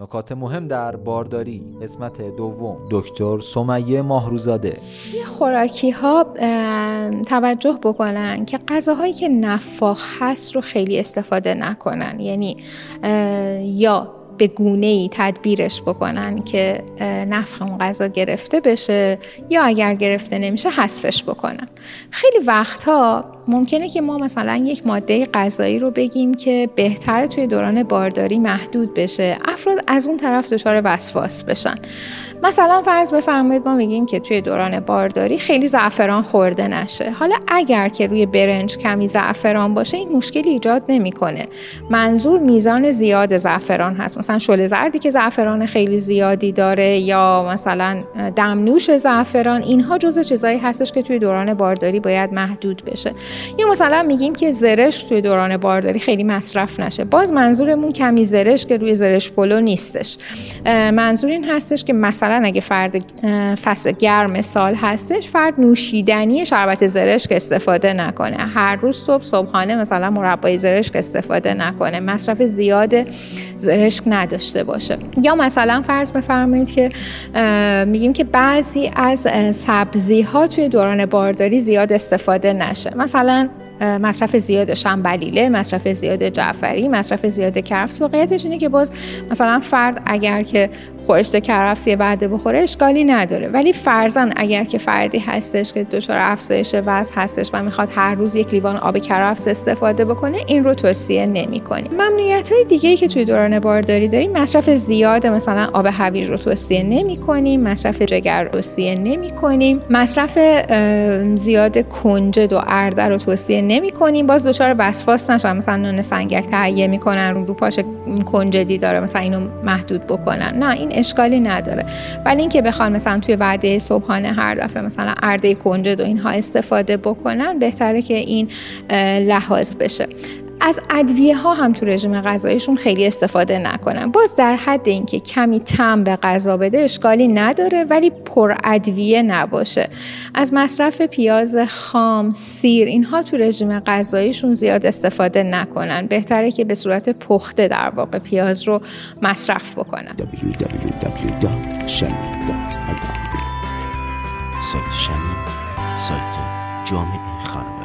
نکات مهم در بارداری، قسمت دوم. دکتر سمیه ماهروزاده. خوراکی ها توجه بکنن که غذاهایی که نفاخ هست رو خیلی استفاده نکنن، یعنی یا به گونه‌ای تدبیرش بکنن که نفخ اون غذا گرفته بشه، یا اگر گرفته نمیشه حذفش بکنن. خیلی وقتها ممکنه که ما مثلا یک ماده غذایی رو بگیم که بهتره توی دوران بارداری محدود بشه، افراد از اون طرف دچار وسواس بشن. مثلا فرض بفرمایید ما میگیم که توی دوران بارداری خیلی زعفران خورده نشه. حالا اگر که روی برنج کمی زعفران باشه این مشکلی ایجاد نمیکنه. منظور میزان زیاد زعفران هست. مثلا شل زردی که زعفران خیلی زیادی داره، یا مثلا دمنوش زعفران، اینها جزء چیزایی هستش که توی دوران بارداری باید محدود بشه. یا مثلا میگیم که زرشک توی دوران بارداری خیلی مصرف نشه. باز منظورمون کمی زرشک که روی زرشک پلو نیستش. منظور این هستش که مثلا اگه فرد فصل گرم سال هستش، فرد نوشیدنی شربت زرشک استفاده نکنه. هر روز صبحانه مثلا مربای زرشک استفاده نکنه. مصرف زیاد زرشک نداشته باشه. یا مثلا فرض بفرمایید که میگیم که بعضی از سبزی ها توی دوران بارداری زیاد استفاده نشه. مثلا مصرف زیاد شنبلیله، مصرف زیاد جعفری، مصرف زیاد کرفس. واقعیتش اینه که باز مثلا فرد اگر که خورشت کرفس یه وعده بخوره اشکالی نداره، ولی فرضاً اگر که فردی هستش که دچار افزایش وزن هستش و میخواد هر روز یک لیوان آب کرفس استفاده بکنه، این رو توصیه نمی‌کنیم. ممنوعیت‌های دیگه‌ای که توی دوران بارداری داریم، مصرف زیاد مثلا آب هویج رو توصیه نمی‌کنیم، مصرف جگر رو توصیه نمی‌کنیم، مصرف زیاد کنجد و ارده رو توصیه نمی‌کنیم. باز دچار وسواس نشن، مثلا نان سنگک تهیه می‌کنن رو پاش کنجدی داره، مثلا اینو محدود بکنن. نه، این اشکالی نداره. ولی اینکه بخوان مثلا توی وعده صبحانه هر دفعه مثلا ارده کنجد و اینها استفاده بکنن، بهتره که این لحاظ بشه. از ادویه ها هم تو رژیم غذاییشون خیلی استفاده نکنن. باز در حد اینکه کمی طعم به غذا بده اشکالی نداره، ولی پر ادویه نباشه. از مصرف پیاز خام، سیر، اینها تو رژیم غذاییشون زیاد استفاده نکنن. بهتره که به صورت پخته در واقع پیاز رو مصرف بکنن. www.shamim.ir سایت شمیم، سایت جامعه خانواده.